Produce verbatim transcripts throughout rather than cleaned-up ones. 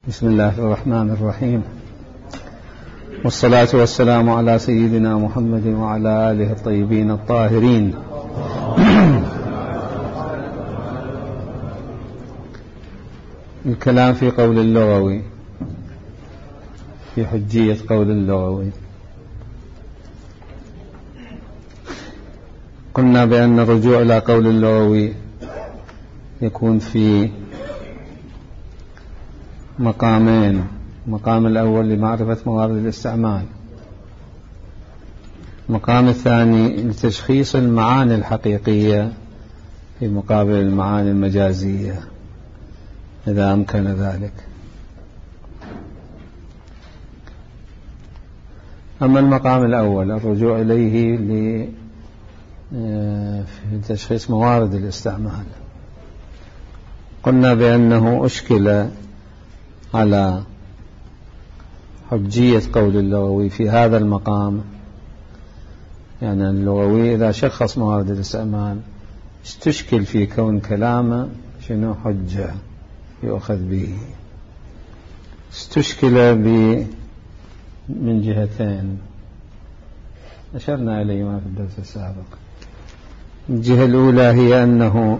بسم الله الرحمن الرحيم، والصلاة والسلام على سيدنا محمد وعلى آله الطيبين الطاهرين. الكلام في قول اللغوي، في حجية قول اللغوي. قلنا بأن الرجوع إلى قول اللغوي يكون في مقامين: المقام الأول لمعرفة موارد الاستعمال، المقام الثاني لتشخيص المعاني الحقيقية في مقابل المعاني المجازية إذا أمكن ذلك. أما المقام الأول الرجوع إليه لتشخيص موارد الاستعمال، قلنا بأنه أشكل على حجية قول اللغوي في هذا المقام. يعني اللغوي إذا شخص موارد الاستعمال استشكل في كون كلامه شنو حجة يؤخذ به. استشكل ب من جهتين أشرنا إليهما في الدرس السابق. الجهة الأولى هي أنه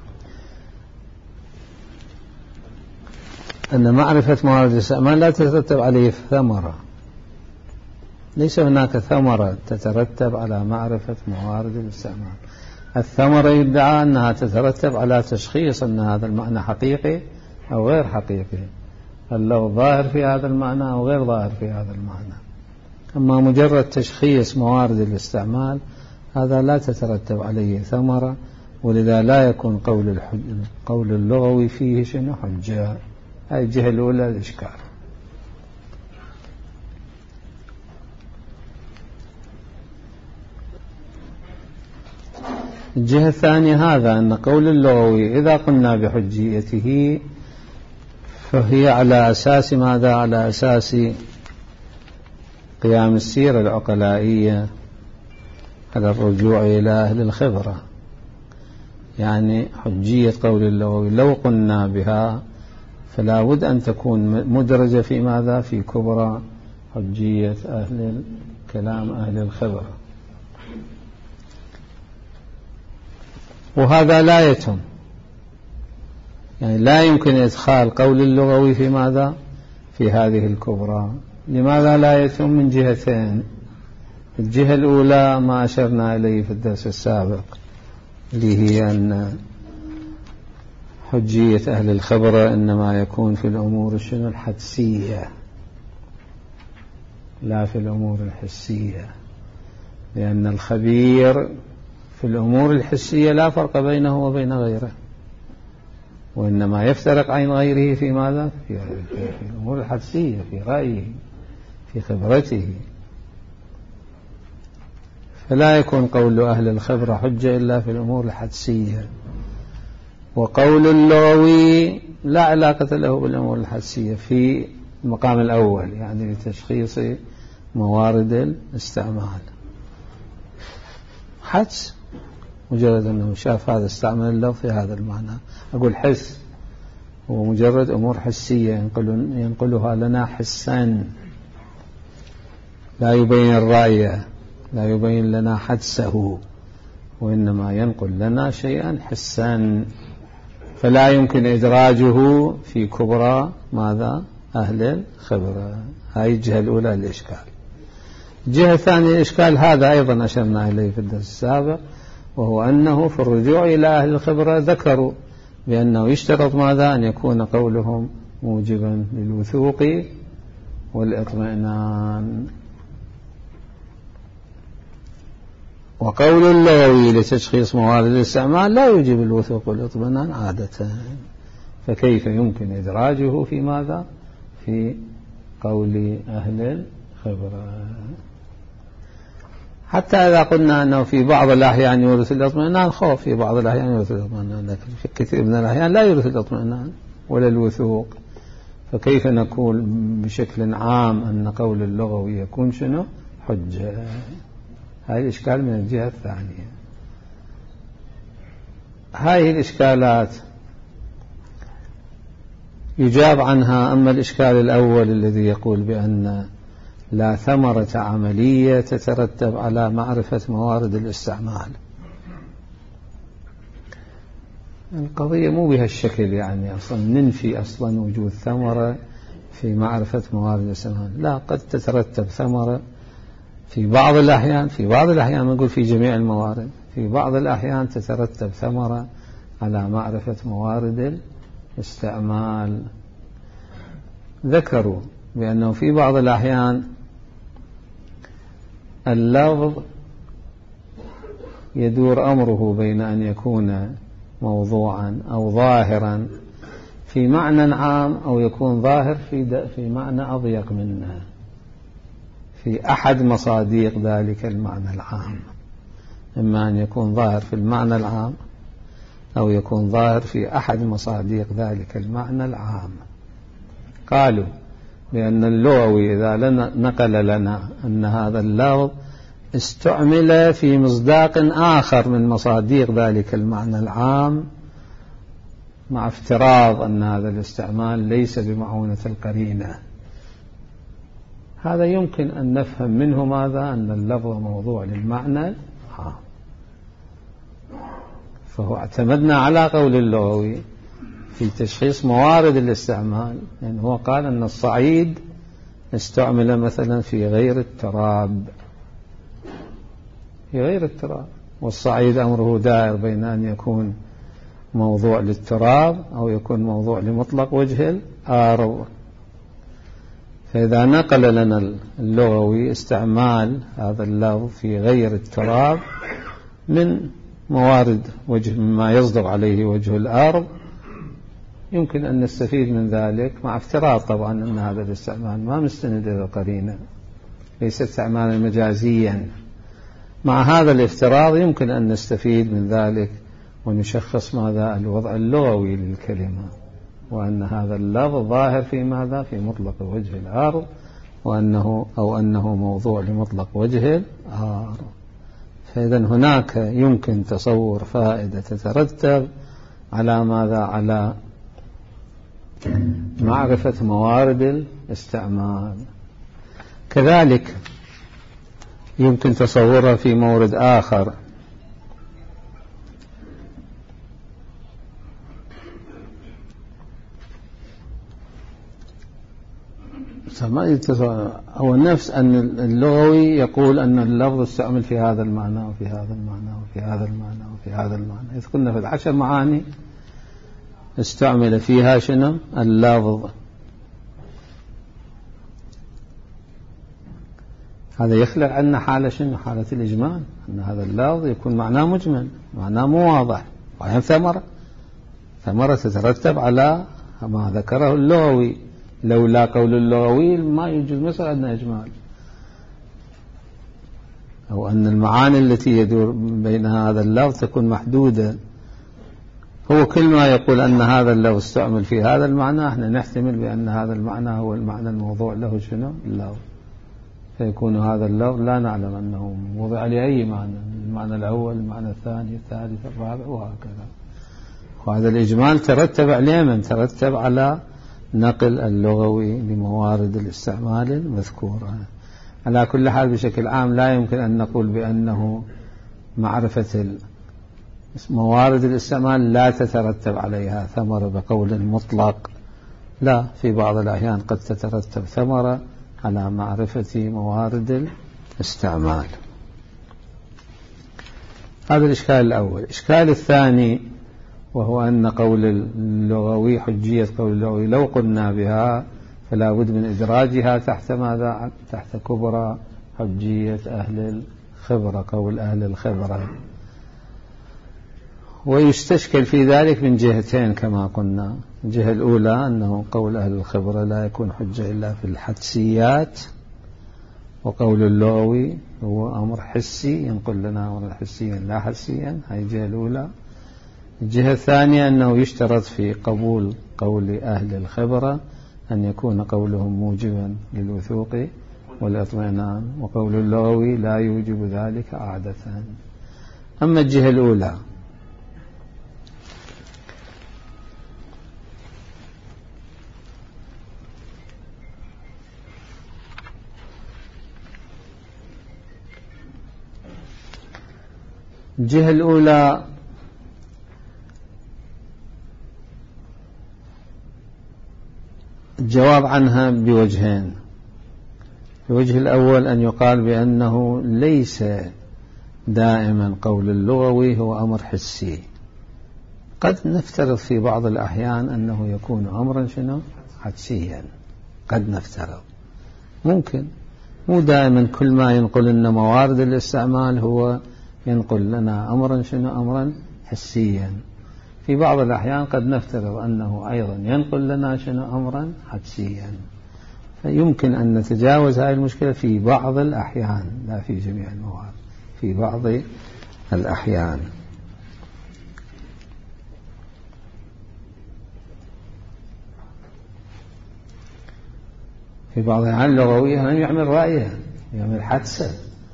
أن معرفة موارد الاستعمال لا تترتب عليه ثمرة، ليس هناك ثمرة تترتب على معرفة موارد الاستعمال. الثمرة يدعى أنها تترتب على تشخيص أن هذا المعنى حقيقي أو غير حقيقي، هل له ظاهر في هذا المعنى أو غير ظاهر في هذا المعنى. أما مجرد تشخيص موارد الاستعمال هذا لا تترتب عليه ثمرة، ولذا لا يكون قول الحج... قول اللغوي فيه شنو حجة. هذه الجهة الأولى الإشكال. الجهة الثانية هذا أن قول اللغوي إذا قلنا بحجيته فهي على أساس ماذا؟ على أساس قيام السيرة العقلائية على الرجوع إلى أهل الخبرة. يعني حجية قول اللغوي لو قلنا بها فلا بد أن تكون مدرجة في ماذا؟ في كبرى حجية أهل الكلام أهل الخبرة. وهذا لا يتم، يعني لا يمكن إدخال قول اللغوي في ماذا؟ في هذه الكبرى. لماذا لا يتم؟ من جهتين. الجهة الأولى ما أشرنا إليه في الدرس السابق، اللي هي أن حجية أهل الخبرة إنما يكون في الأمور الشنو الحدسية لا في الأمور الحسية، لأن الخبير في الأمور الحسية لا فرق بينه وبين غيره، وإنما يفترق عن غيره في ماذا؟ في, في الأمور الحدسية، في رأيه، في خبرته. فلا يكون قول أهل الخبرة حجة إلا في الأمور الحدسية. وقول اللغوي لا علاقة له بالأمور الحدسية في المقام الأول، يعني لتشخيص موارد الاستعمال. حدس، مجرد أنه شاف هذا استعمل اللفظ في هذا المعنى. أقول حس هو مجرد أمور حسية ينقل ينقلها لنا حسا، لا يبين الرأي، لا يبين لنا حدسه، وإنما ينقل لنا شيئا حسا، فلا يمكن إدراجه في كبرى ماذا؟ أهل الخبرة. هاي الجهة الأولى الإشكال. الجهة الثانية الإشكال هذا أيضا أشرنا إليه في الدرس السابق، وهو أنه في الرجوع إلى أهل الخبرة ذكروا بأنه يشترط ماذا؟ أن يكون قولهم موجبا للوثوق والإطمئنان. وقول اللغوي لتشخيص موارد الاستعمال لا يوجب الوثوق والإطمئنان عادة، فكيف يمكن إدراجه في ماذا؟ في قول أهل الخبرة. حتى إذا قلنا أنه في بعض الأحيان يورث الإطمئنان، خوف في بعض الأحيان يورث الإطمئنان، لكن في كثير من الأحيان لا يورث الإطمئنان ولا الوثوق. فكيف نقول بشكل عام أن قول اللغوي يكون شنو؟ حجة. هاي الإشكال من الجهة الثانية. هذه الإشكالات يجاب عنها. أما الإشكال الأول الذي يقول بأن لا ثمرة عملية تترتب على معرفة موارد الاستعمال، القضية مو بهالشكل، يعني أصلا ننفي أصلا وجود ثمرة في معرفة موارد الاستعمال. لا، قد تترتب ثمرة في بعض الأحيان، في بعض الأحيان نقول في جميع الموارد، في بعض الأحيان تترتب ثمرة على معرفة موارد الاستعمال. ذكروا بأنه في بعض الأحيان اللفظ يدور أمره بين أن يكون موضوعا أو ظاهرا في معنى عام، أو يكون ظاهر في في معنى أضيق منه في أحد مصاديق ذلك المعنى العام. إما أن يكون ظاهر في المعنى العام أو يكون ظاهر في أحد مصاديق ذلك المعنى العام. قالوا بأن اللغوي إذا نقل لنا أن هذا اللفظ استعمل في مصداق آخر من مصاديق ذلك المعنى العام، مع افتراض أن هذا الاستعمال ليس بمعونة القرينة، هذا يمكن أن نفهم منه ماذا؟ أن اللفظ موضوع للمعنى العام. فهو اعتمدنا على قول اللغوي في تشخيص موارد الاستعمال، يعني هو قال أن الصعيد استعمل مثلا في غير التراب، في غير التراب، والصعيد أمره دائر بين أن يكون موضوع للتراب أو يكون موضوع لمطلق وجه الأرض. فإذا نقل لنا اللغوي استعمال هذا اللفظ في غير التراب من موارد وجه مما يصدق عليه وجه الأرض، يمكن أن نستفيد من ذلك، مع افتراض طبعا أن هذا الاستعمال ما مستند إلى قرينة، ليس استعمالا مجازيا. مع هذا الافتراض يمكن أن نستفيد من ذلك ونشخص ماذا؟ الوضع اللغوي للكلمة، وأن هذا اللفظ ظاهر في ماذا؟ في مطلق وجه الأرض، وأنه أو أنه موضوع لمطلق وجه الأرض. فإذا هناك يمكن تصور فائدة تترتب على ماذا؟ على معرفة موارد الاستعمال. كذلك يمكن تصورها في مورد آخر، هو نفس أن اللغوي يقول أن اللفظ استعمل في هذا المعنى وفي هذا المعنى وفي هذا المعنى وفي هذا المعنى. إذ قلنا في العشر معاني استعمل فيها شنو؟ اللفظ. هذا يخلق عنا حالة شنو؟ حالة الإجمال، أن هذا اللفظ يكون معناه مجمل، معناه مو واضح، وعين ثمرة ثمرة تترتب على ما ذكره اللغوي. لولا قول اللغوي ما يوجد مثل أن إجمال، أو أن المعاني التي يدور بين هذا اللفظ تكون محدودة. هو كل ما يقول أن هذا اللفظ استعمل في هذا المعنى، احنا نحتمل بأن هذا المعنى هو المعنى الموضوع له شنو؟ اللفظ. فيكون هذا اللفظ لا نعلم أنه وضع لأي معنى، المعنى الأول، المعنى الثاني، الثالث، الرابع، وهكذا. وهذا الإجمال ترتب عليه من ترتب على نقل اللغوي لموارد الاستعمال المذكورة. على كل حال بشكل عام لا يمكن أن نقول بأنه معرفة موارد الاستعمال لا تترتب عليها ثمرة بقول مطلق. لا، في بعض الأحيان قد تترتب ثمرة على معرفة موارد الاستعمال. هذا الإشكال الأول. الإشكال الثاني وهو أن قول اللغوي، حجية قول اللغوي لو قلنا بها فلا بد من إدراجها تحت ماذا؟ تحت كبرى حجية أهل الخبرة، قول أهل الخبرة. ويستشكل في ذلك من جهتين كما قلنا. الجهة الأولى أنه قول أهل الخبرة لا يكون حجة إلا في الحدسيات، وقول اللغوي هو أمر حسي ينقل لنا أمر حسيا لا حسيا. هذه الجهة الأولى. الجهة الثانية أنه يشترط في قبول قول أهل الخبرة أن يكون قولهم موجبا للوثوق والاطمئنان، وقول اللغوي لا يوجب ذلك عادة. أما الجهة الأولى، الجهة الأولى الجواب عنها بوجهين. الوجه الأول أن يقال بأنه ليس دائما قول اللغوي هو أمر حسي، قد نفترض في بعض الأحيان أنه يكون أمرا شنو حدسيا، قد نفترض ممكن، مو دائما كل ما ينقل لنا موارد الاستعمال هو ينقل لنا أمرا شنو أمرا حسيا. في بعض الأحيان قد نفترض أنه أيضا ينقل لنا شنو أمرا حدسيا، فيمكن أن نتجاوز هذه المشكلة في بعض الأحيان، لا في جميع الموارد، في بعض الأحيان. في بعض الأحيان اللغوية لم يعمل رأيه، يعمل حدسه.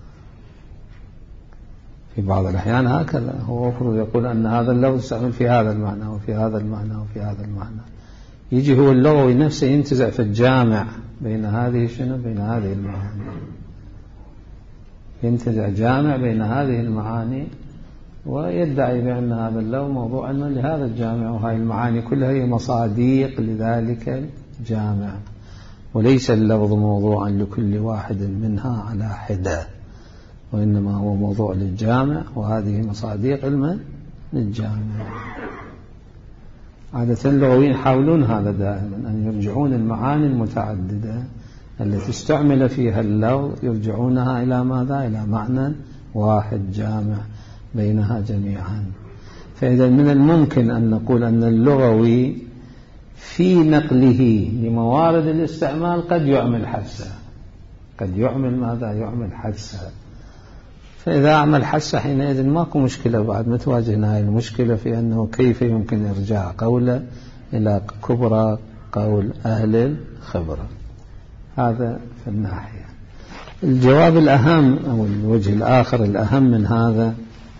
في بعض الأحيان هكذا، هو المفروض يقول أن هذا اللفظ يستعمل في هذا المعنى وفي هذا المعنى وفي هذا المعنى، يجي هو اللغوي نفسه ينتزع في الجامع بين هذه شنو بين هذه المعاني، ينتزع جامع بين هذه المعاني ويدعي بأن هذا اللفظ موضوع علما لهذا الجامع، وهذه المعاني كلها هي مصاديق لذلك الجامع، وليس اللفظ موضوعا لكل واحد منها على حدة، وإنما هو موضوع للجامع، وهذه مصاديق علما للجامع. عادة اللغويين يحاولون هذا دائما، أن يرجعون المعاني المتعددة التي استعمل فيها اللفظ يرجعونها إلى ماذا؟ إلى معنى واحد جامع بينها جميعا. فإذا من الممكن أن نقول أن اللغوي في نقله لموارد الاستعمال قد يعمل حدسه، قد يعمل ماذا؟ يعمل حدسه. فإذا أعمل حدسه حينئذ ماكو مشكلة، بعد ما تواجهنا هذه المشكلة في أنه كيف يمكن إرجاع قوله إلى كبرى قول أهل الخبرة. هذا في الناحية. الجواب الأهم أو الوجه الآخر الأهم من هذا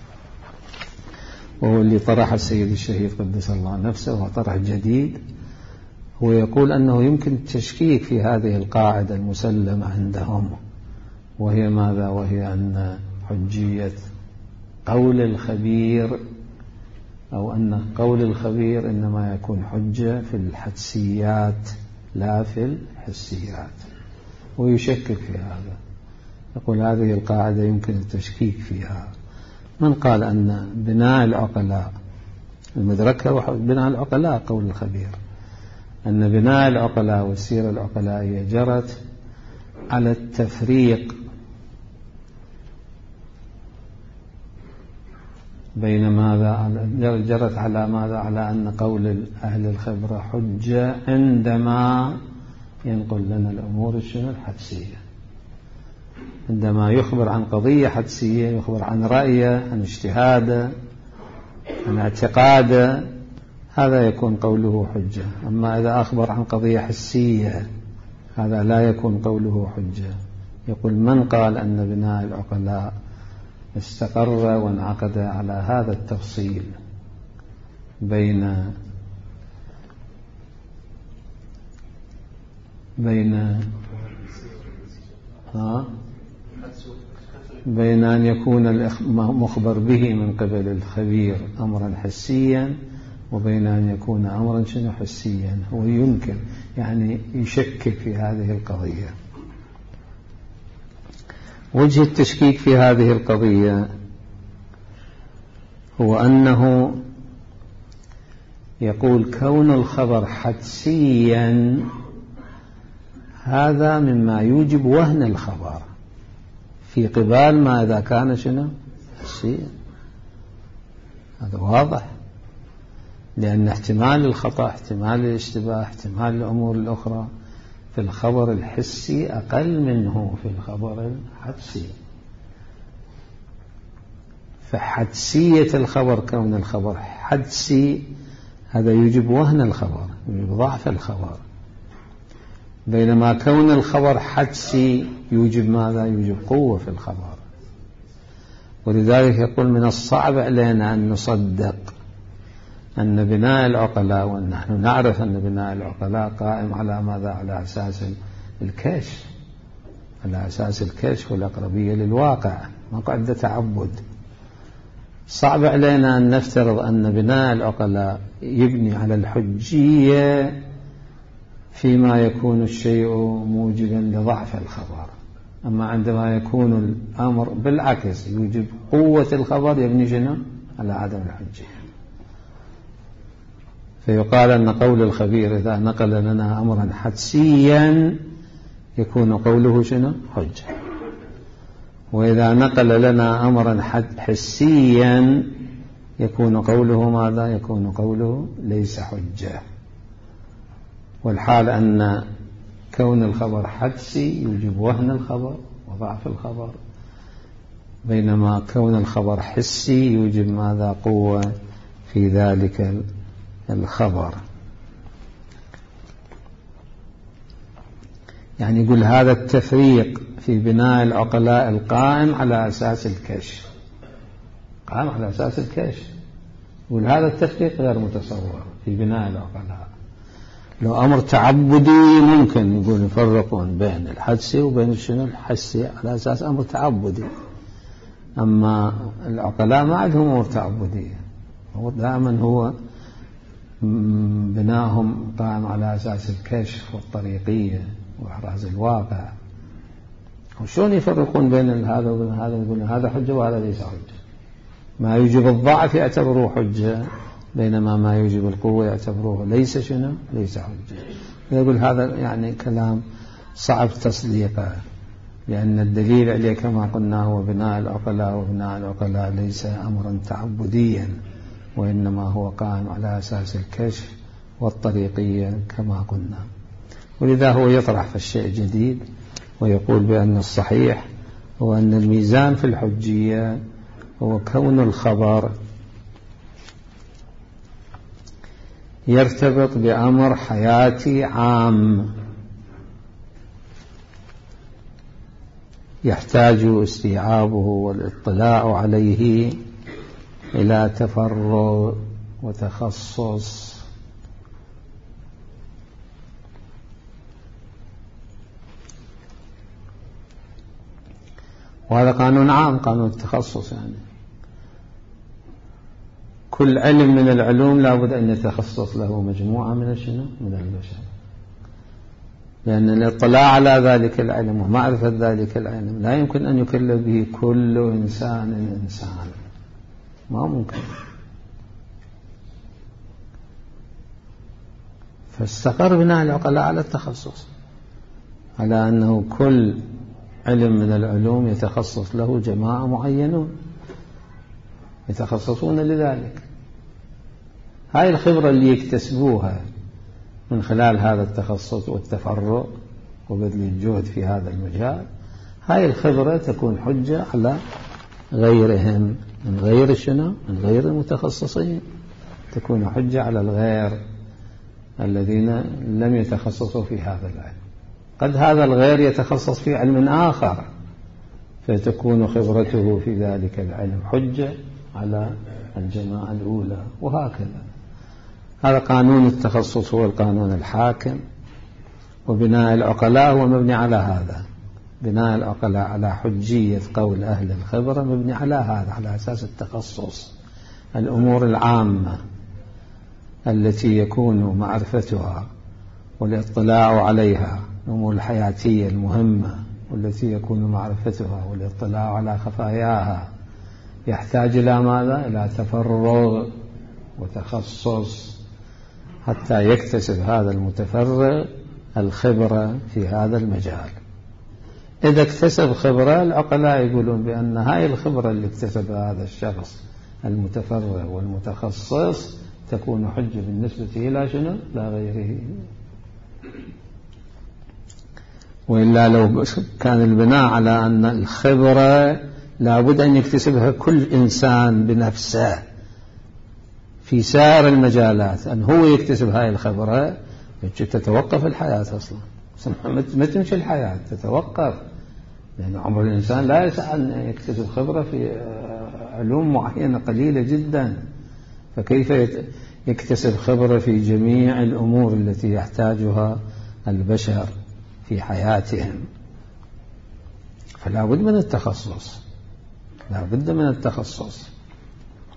وهو اللي طرح السيد الشهيد قدس الله نفسه، وهو طرح جديد، هو يقول أنه يمكن التشكيك في هذه القاعدة المسلمة عندهم، وهي ماذا؟ وهي أن حجية قول الخبير، أو أن قول الخبير إنما يكون حجة في الحدسيات لا في الحسيات، ويشكك في هذا. يقول هذه القاعدة يمكن التشكيك فيها. من قال أن بناء العقلاء المدركة بناء العقلاء قول الخبير، أن بناء العقلاء والسيرة العقلائية جرت على التفريق بين ماذا؟ جرت على ماذا؟ على أن قول أهل الخبرة حجة عندما ينقل لنا الأمور الشنو الحدسية، عندما يخبر عن قضية حدسية، يخبر عن رأيه، عن اجتهاده، عن اعتقاده، هذا يكون قوله حجة. أما إذا أخبر عن قضية حسية هذا لا يكون قوله حجة. يقول من قال أن بناء العقلاء استقر وانعقد على هذا التفصيل بين بين ها بين أن يكون المخبر به من قبل الخبير أمرا حسيا وبين أن يكون أمرا شنو حسيا، هو يمكن يعني يشكك في هذه القضية. وجه التشكيك في هذه القضية هو أنه يقول كون الخبر حدسيا هذا مما يوجب وهن الخبر في قبال ما إذا كان شنو حسيا. هذا واضح، لأن احتمال الخطأ، احتمال الاشتباه، احتمال الأمور الأخرى في الخبر الحسي أقل منه في الخبر الحدسي. فحدسية الخبر، كون الخبر حدسي، هذا يوجب وهن الخبر، يوجب ضعف الخبر، بينما كون الخبر حدسي يوجب ماذا؟ يوجب قوة في الخبر. ولذلك يقول من الصعب علينا أن نصدق أن بناء العقلاء، ونحن نعرف أن بناء العقلاء قائم على ماذا؟ على أساس الكشف، على أساس الكشف والأقربية للواقع، ما قاعدة تعبد. صعب علينا أن نفترض أن بناء العقلاء يبني على الحجية فيما يكون الشيء موجبا لضعف الخبر. أما عندما يكون الأمر بالعكس يوجب قوة الخبر يبني شنو على عدم الحجية. فيقال أن قول الخبير إذا نقل لنا أمرا حدسيا يكون قوله شنو حجة، وإذا نقل لنا أمرا حسيا يكون قوله ماذا؟ يكون قوله ليس حجة. والحال أن كون الخبر حدسي يوجب وهن الخبر وضعف الخبر، بينما كون الخبر حسي يوجب ماذا؟ قوة في ذلك الخبر. يعني يقول هذا التفريق في بناء العقلاء القائم على أساس الكشف، قائم على أساس الكشف. يقول هذا التفريق غير متصور في بناء العقلاء. لو أمر تعبدي ممكن يقول يفرقون بين الحدسي وبين الشنو الحسي على أساس أمر تعبدي، أما العقلاء ما عندهم أمور تعبدية، هو دائما هو بناهم قائم على أساس الكشف والطريقية وإحراز الواقع. وشون يفرقون بين هذا وبين هذا؟ يقولون هذا حجة وهذا ليس حجة. ما يوجب الضعف يعتبروه حجة، بينما ما يوجب القوة يعتبروه ليس شنو ليس حجة. يقول هذا يعني كلام صعب تصديقه، لأن الدليل عليه كما قلنا هو بناء العقلاء، وبناء العقلاء ليس أمرا تعبديا، وإنما هو قائم على أساس الكشف والطريقية كما قلنا. ولذا هو يطرح في الشيء جديد ويقول بأن الصحيح هو أن الميزان في الحجية هو كون الخبر يرتبط بأمر حياتي عام يحتاج استيعابه والاطلاع عليه إلى تفرغ وتخصص. وهذا قانون عام، قانون التخصص. يعني كل علم من العلوم لابد أن يتخصص له مجموعة من الشنو من البشر، لأن الاطلاع على ذلك العلم ومعرفة ذلك العلم لا يمكن أن يكلف به كل إنسان إنسان، ما ممكن. فاستقر بناء العقلاء على التخصص، على أنه كل علم من العلوم يتخصص له جماعة معينون يتخصصون لذلك. هاي الخبرة اللي يكتسبوها من خلال هذا التخصص والتفرغ وبذل الجهد في هذا المجال، هاي الخبرة تكون حجة على غيرهم من غير شنو من غير المتخصصين، تكون حجة على الغير الذين لم يتخصصوا في هذا العلم. قد هذا الغير يتخصص في علم آخر فتكون خبرته في ذلك العلم حجة على الجماعة الأولى، وهكذا. هذا قانون التخصص هو القانون الحاكم، وبناء العقلاء هو مبني على هذا. بناء العقلاء على حجية قول أهل الخبرة مبني على هذا، على أساس التخصص. الأمور العامة التي يكون معرفتها والاطلاع عليها، الأمور الحياتية المهمة والتي يكون معرفتها والاطلاع على خفاياها، يحتاج إلى ماذا؟ إلى تفرغ وتخصص حتى يكتسب هذا المتفرغ الخبرة في هذا المجال. إذا اكتسب خبرة، العقلاء يقولون بأن هاي الخبرة اللي اكتسبها هذا الشخص المتفرغ والمتخصص تكون حجة بالنسبة إلى شنو؟ لا غيره. وإلا لو كان البناء على أن الخبرة لابد أن يكتسبها كل إنسان بنفسه في سائر المجالات، أن هو يكتسب هاي الخبرة، تتوقف الحياة أصلا، ما تمشي الحياة، تتوقف. لأن عمر الإنسان لا يسع أن يكتسب خبرة في علوم معينة قليلة جدا، فكيف يكتسب خبرة في جميع الأمور التي يحتاجها البشر في حياتهم؟ فلا بد من التخصص، لا بد من التخصص.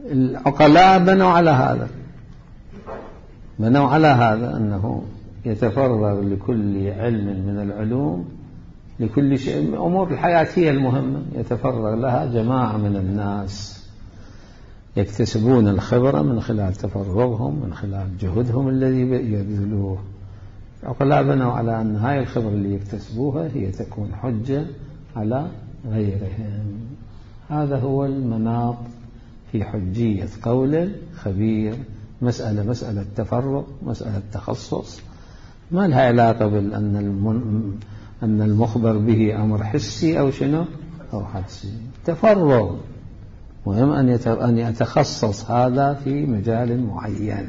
العقلاء بنوا على هذا، بنوا على هذا أنه يتفرغ لكل علم من العلوم، لكل شيء، أمور الحياتية المهمة يتفرغ لها جماعة من الناس يكتسبون الخبرة من خلال تفرغهم، من خلال جهدهم الذي يبذلوه. العقلاء بنوا على أن هاي الخبرة اللي يكتسبوها هي تكون حجة على غيرهم. هذا هو المناط في حجية قول خبير. مسألة مسألة تفرغ، مسألة تخصص، ما لها علاقة بأن أن المخبر به أمر حسي أو شنو أو حدسي. تفرغ مهم أن يتخصص هذا في مجال معين.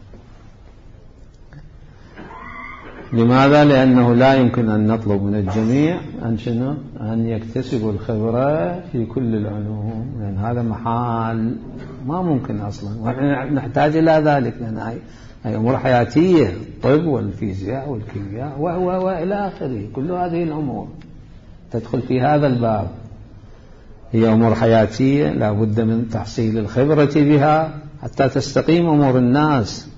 لماذا؟ لأنه لا يمكن أن نطلب من الجميع أن شنو أن يكتسبوا الخبرة في كل العلوم، لأن هذا محال ما ممكن أصلا، ونحن نحتاج إلى ذلك، لأن هاي هي أمور حياتية، الطب والفيزياء والكيمياء وإلى آخره. كل هذه الأمور تدخل في هذا الباب، هي أمور حياتية لا بد من تحصيل الخبرة بها حتى تستقيم أمور الناس،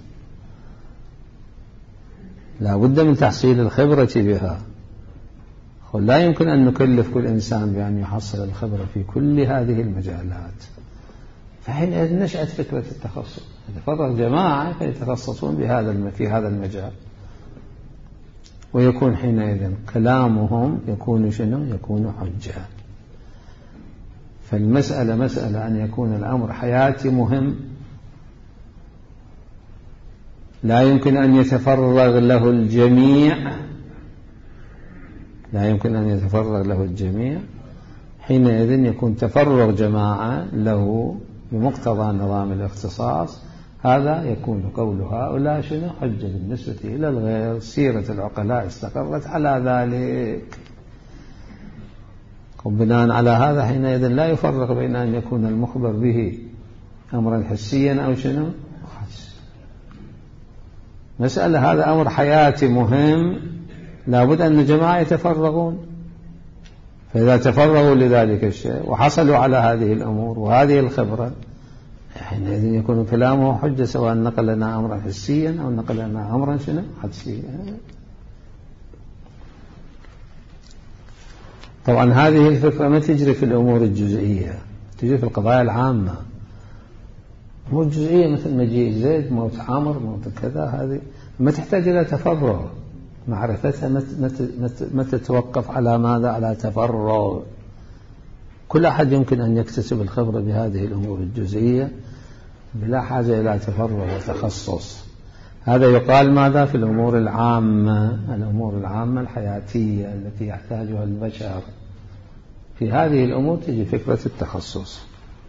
لا بد من تحصيل الخبرة بها. لا يمكن أن نكلف كل إنسان بأن يحصل الخبرة في كل هذه المجالات. فحين نشأت فكرة التخصص، يتفرغ جماعة فيتخصصون بهذا في هذا المجال، ويكون حينئذ كلامهم يكون شنو يكون حجة. فالمسألة مسألة أن يكون الأمر حياتي مهم، لا يمكن أن يتفرغ له الجميع، لا يمكن أن يتفرغ له الجميع. حينئذ يكون تفرغ جماعة له بمقتضى نظام الاختصاص، هذا يكون قول هؤلاء شنو حجة بالنسبة إلى الغير. سيرة العقلاء استقرت على ذلك، وبناء على هذا حينئذ لا يفرق بين أن يكون المخبر به أمرا حسيا أو شنو مسألة. هذا أمر حياتي مهم، لابد أن الجماعة يتفرغون. فإذا تفرغوا لذلك الشيء وحصلوا على هذه الأمور وهذه الخبرة، حينئذ يكون كلامه حجة، سواء نقل لنا أمرا حسيا أو نقل لنا أمرا شنو حدسيا. طبعا هذه الفكرة ما تجري في الأمور الجزئية، تجري في القضايا العامة. أمور جزئية مثل مجيء زيد، موت عمر، موت كذا، هذه ما تحتاج إلى تفرغ. معرفتها ما تتوقف على ماذا؟ على تفرغ. كل أحد يمكن أن يكتسب الخبرة بهذه الأمور الجزئية بلا حاجة إلى تفرغ وتخصص. هذا يقال ماذا؟ في الأمور العامة، الأمور العامة الحياتية التي يحتاجها البشر. في هذه الأمور تجي فكرة التخصص.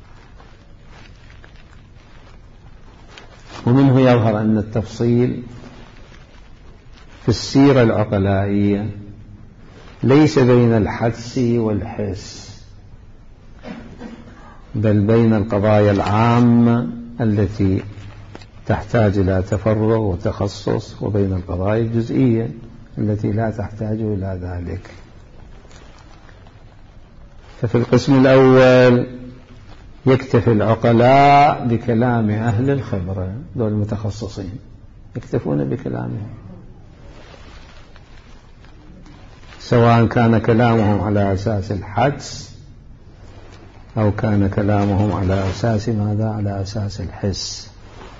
ومنه يظهر أن التفصيل في السيرة العقلائية ليس بين الحدس والحس، بل بين القضايا العامة التي تحتاج إلى تفرغ وتخصص، وبين القضايا الجزئية التي لا تحتاج إلى ذلك. ففي القسم الأول يكتفي العقلاء بكلام أهل الخبرة، دول المتخصصين يكتفون بكلامهم، سواء كان كلامهم على أساس الحدس أو كان كلامهم على أساس ماذا؟ على أساس الحس.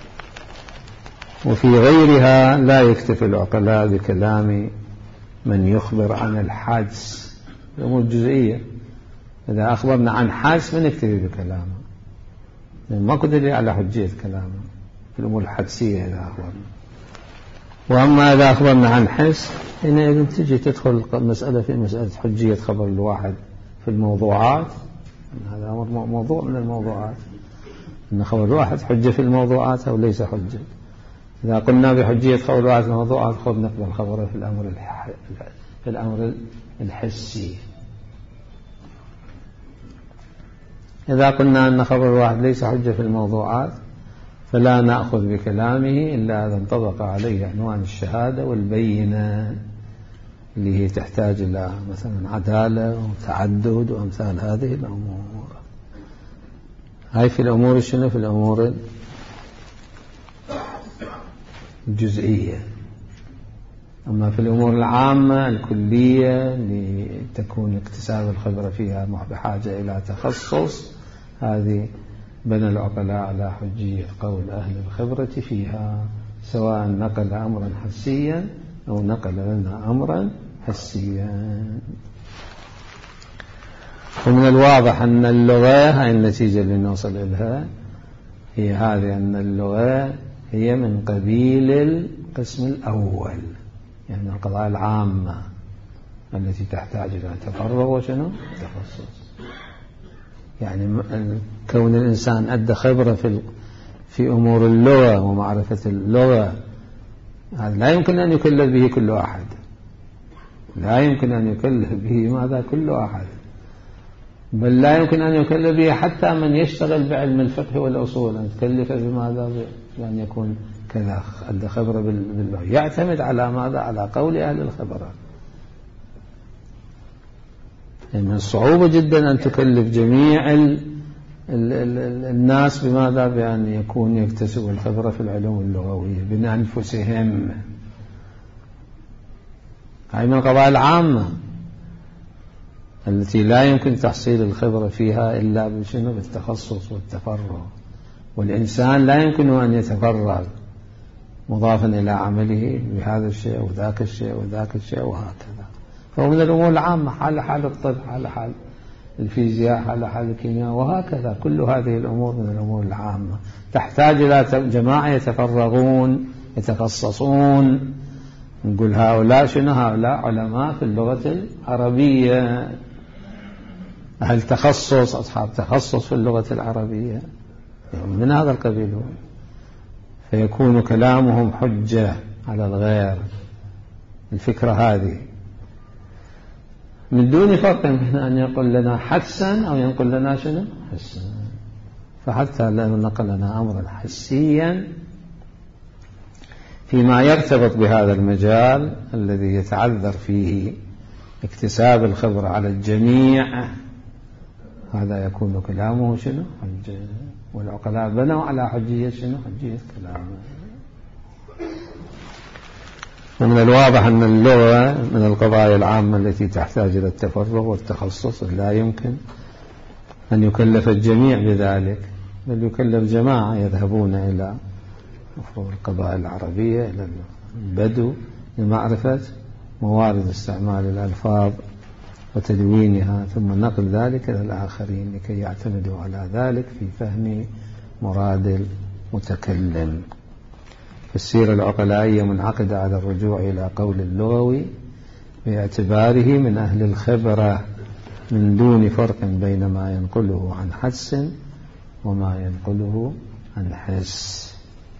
وفي غيرها لا يكتفي العقلاء بكلام من يخبر عن الحدس، الأمور الجزئية. إذا أخبرنا عن حدس ما نكتفي بكلامه، ما قدر على حجية كلامه في الأمور الحدسية إذا أخبرنا. وأما إذا أخبرنا عن حس، هنا تجي تدخل مسألة في مسألة حجية خبر الواحد في الموضوعات. هذا أمر موضوع من الموضوعات، أن خبر الواحد حجة في الموضوعات أو ليس حجة. إذا قلنا بحجية خبر الواحد في الموضوعات، خذ نقبل خبره في الأمر في الأمر الحسي. إذا قلنا أن خبر الواحد ليس حجة في الموضوعات، فلا نأخذ بكلامه إلا إذا انطبق عليه عنوان الشهادة والبينة، اللي هي تحتاج إلى مثلا عدالة وتعدد وأمثال هذه الأمور. هاي في الأمور شنو؟ في الأمور الجزئية. أما في الأمور العامة الكلية لتكون اكتساب الخبرة فيها بحاجة إلى تخصص، هذه بنى العقلاء على حجية قول أهل الخبرة فيها، سواء نقل أمرا حسيا أو نقل لنا أمرا حسيا. ومن الواضح أن اللغة، هاي النتيجة اللي نوصل إليها هي هذه، أن اللغة هي من قبيل القسم الأول، يعني القضايا العامة التي تحتاج إلى تفرغ وشنو؟ تخصص. يعني كون الإنسان أدى خبرة في في أمور اللغة ومعرفة اللغة، هذا لا يمكن أن يكلف به كل أحد، لا يمكن أن يكلف به ماذا؟ كل أحد، بل لا يمكن أن يكلف به حتى من يشتغل بعلم الفقه والأصول، أن تكلف بماذا؟ بأن يكون كذا أدى خبرة باللغة. يعتمد على ماذا؟ على قول أهل الخبرة. يعني من الصعوبة جدا أن تكلف جميع ال ال ال الناس بماذا؟ بأن يكون يكتسب الخبرة في العلوم اللغوية بأنفسهم. هاي من القضايا العامة التي لا يمكن تحصيل الخبرة فيها إلا بشنو؟ بالتخصص والتفرغ. والإنسان لا يمكن أن يتفرغ مضافا إلى عمله بهذا الشيء وذاك الشيء وذاك الشيء وهكذا. فهو من الأمور العامة، حال حال الطب، حال حال الفيزياء، حال حال الكيمياء وهكذا. كل هذه الأمور من الأمور العامة تحتاج إلى جماعة يتفرغون يتخصصون. نقول هؤلاء شنو؟ هؤلاء علماء في اللغة العربية، أهل تخصص، أصحاب تخصص في اللغة العربية، يعني من هذا القبيل. فيكون كلامهم حجة على الغير. الفكرة هذه من دون فرق بين أن يقول لنا حدسا أو ينقل لنا شنو؟ حسا. فحتى لو نقل لنا أمرا حسيا فيما يرتبط بهذا المجال الذي يتعذر فيه اكتساب الخبرة على الجميع، هذا يكون كلامه شنو؟ حجة. والعقلاء بنوا على حجية شنو؟ حجية كلامه. ومن الواضح أن اللغة من القضايا العامة التي تحتاج إلى التفرغ والتخصص، لا يمكن أن يكلف الجميع بذلك، بل يكلف جماعة يذهبون إلى القضايا العربية، إلى البدو، لمعرفة موارد استعمال الألفاظ وتدوينها، ثم نقل ذلك إلى الآخرين لكي يعتمدوا على ذلك في فهم مراد المتكلم. فالسيرة العقلائية منعقدة على الرجوع إلى قول اللغوي باعتباره من أهل الخبرة، من دون فرق بين ما ينقله عن حدس وما ينقله عن حس.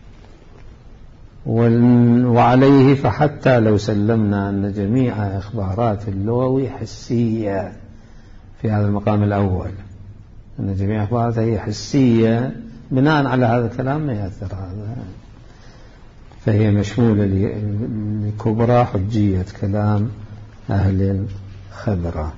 وعليه فحتى لو سلمنا أن جميع إخبارات اللغوي حسية في هذا المقام الأول، أن جميع إخبارات هي حسية، بناء على هذا الكلام ما يأثر هذا، فهي مشمولة لكبرى حجية كلام أهل الخبرة.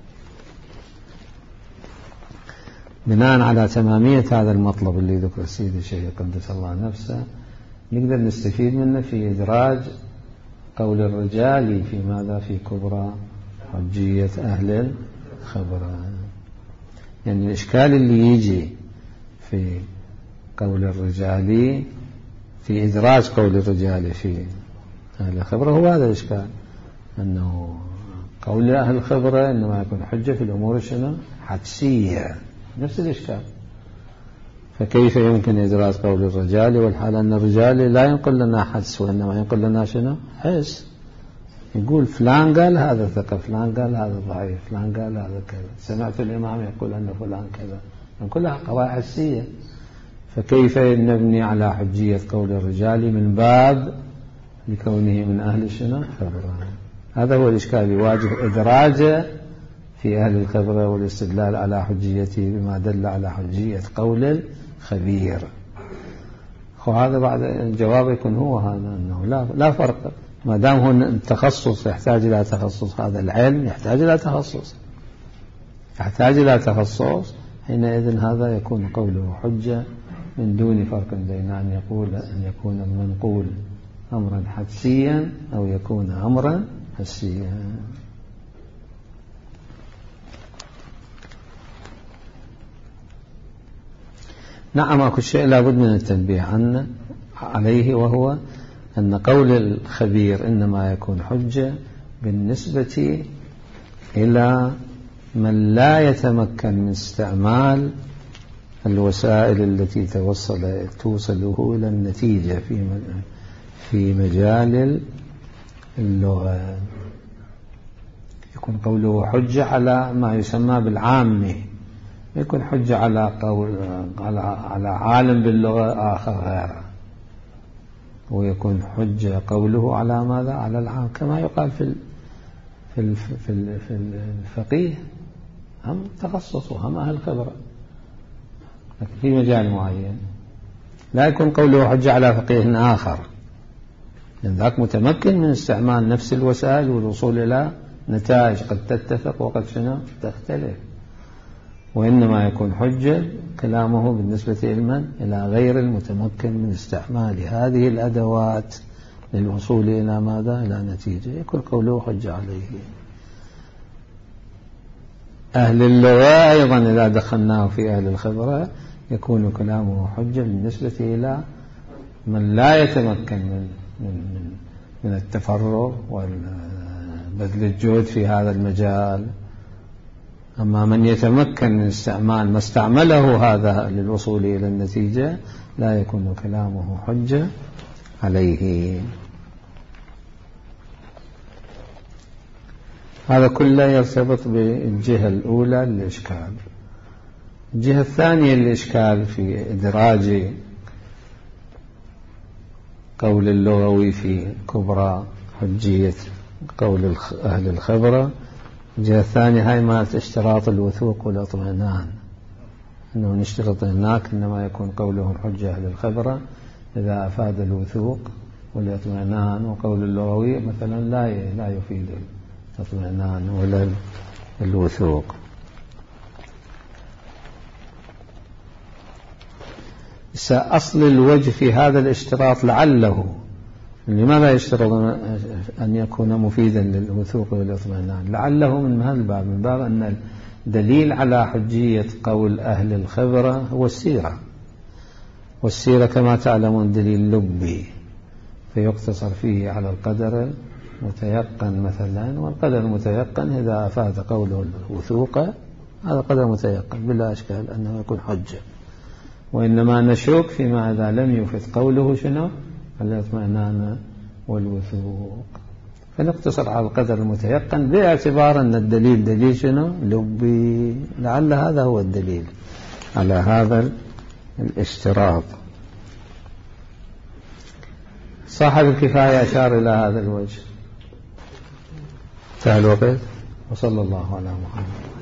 بناء على تمامية هذا المطلب اللي ذكر السيد الشيخ قدس الله نفسه، نقدر نستفيد منه في إدراج قول الرجال في ماذا؟ في كبرى حجية أهل الخبرة. يعني الإشكال اللي يجي في قول الرجال، في إدراج قول الرجال في أهل الخبرة، هو هذا الإشكال، أنه قول أهل الخبرة إنما يكون حجة في الأمور شنو؟ حدسية، نفس الإشكال. فكيف يمكن إدراج قول الرجال والحال أن الرجال لا ينقل لنا حدس وإنما ينقل لنا شنو؟ حس. يقول فلان قال هذا ثقة، فلان قال هذا ضعيف، فلان قال هذا كذا، سمعت الإمام يقول أن فلان كذا، كلها قضايا حسية. فكيف نبني على حجية قول الرجال من باب لكونه من أهل الشنو؟ خبرة. هذا هو الإشكال يواجه إدراجه في أهل الخبرة والاستدلال على حجيته بما دل على حجية قول الخبير. وهذا بعد الجواب يكون هو هذا، أنه لا, لا فرق، ما دام هو التخصص يحتاج إلى تخصص، هذا العلم يحتاج إلى تخصص، يحتاج إلى تخصص، حينئذ هذا يكون قوله حجة من دون فرق بين أن يقول أن يكون المنقول أمرا حدسيا أو يكون أمرا حسيا. نعم، أكو شيء لابد من التنبيه عنه عليه، وهو أن قول الخبير إنما يكون حجة بالنسبة إلى من لا يتمكن من استعمال الوسائل التي توصل توصله إلى النتيجة في في مجال اللغة. يكون قوله حجة على ما يسمى بالعامة، يكون حجة على قول على على عالم باللغة آخر غيره، ويكون حجة قوله على ماذا؟ على العام، كما يقال في في في في الفقيه هم تخصصوا، هم أهل خبرة في مجال معين. لا يكون قوله حجة على فقيه آخر، لأن ذاك متمكن من استعمال نفس الوسائل والوصول إلى نتائج قد تتفق وقد شنو تختلف. وإنما يكون حجة كلامه بالنسبة لمن؟ إلى غير المتمكن من استعمال هذه الأدوات للوصول إلى ماذا؟ إلى نتيجة، يكون قوله حجة عليه. أهل اللغة أيضا إذا دخلناه في أهل الخبرة يكون كلامه حجة بالنسبة إلى من لا يتمكن من من من التفرغ وبذل الجهد في هذا المجال. أما من يتمكن من استعمال ما استعمله هذا للوصول إلى النتيجة لا يكون كلامه حجة عليه. هذا كله يرتبط بالجهة الأولى للإشكال. الجهة الثانية للإشكال في إدراج قول اللغوي في كبرى حجية قول أهل الخبرة. الجهة الثانية هاي مالت اشتراط الوثوق والاطمئنان، أنه نشترط هناك إنما يكون قوله حجة أهل الخبرة إذا أفاد الوثوق والاطمئنان، وقول اللغوي مثلا لا لا يفيد الاطمئنان ولا الوثوق. أصل الوجه في هذا الاشتراط لعله، لماذا يشترط أن يكون مفيدا للوثوق والاطمئنان؟ لعله من هذا الباب، من باب أن الدليل على حجية قول أهل الخبرة هو السيرة، والسيرة كما تعلمون دليل لبي فيقتصر فيه على القدر المتيقن مثلا، والقدر المتيقن إذا أفاد قوله الوثوق هذا قدر متيقن بلا أشكال أنه يكون حجة. وإنما نشك فيما إذا لم يفد قوله شنو؟ الاطمئنان والوثوق، فنقتصر على القدر المتيقن باعتبار أن الدليل دليل شنو؟ لبي، لعل هذا هو الدليل على هذا الاشتراط. صاحب الكفاية أشار إلى هذا الوجه. انتهى الوقت، وصلى الله على محمد.